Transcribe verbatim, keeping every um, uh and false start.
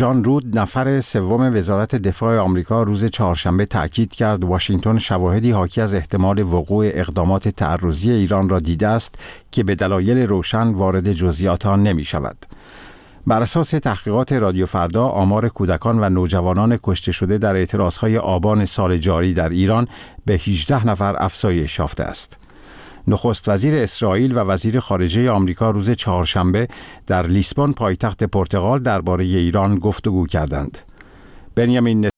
جان رود، نفر سوم وزارت دفاع آمریکا، روز چهارشنبه تأکید کرد واشنگتن شواهدی حاکی از احتمال وقوع اقدامات تعرضی ایران را دیده است که به دلایل روشن وارد جزئیات آن نمی شود. بر اساس تحقیقات رادیو فردا، آمار کودکان و نوجوانان کشته شده در اعتراضهای آبان سال جاری در ایران به هجده نفر افزایش یافته است. نخست وزیر اسرائیل و وزیر خارجه آمریکا روز چهارشنبه در لیسبون، پایتخت پرتغال، درباره ایران گفتگو کردند. بنیامین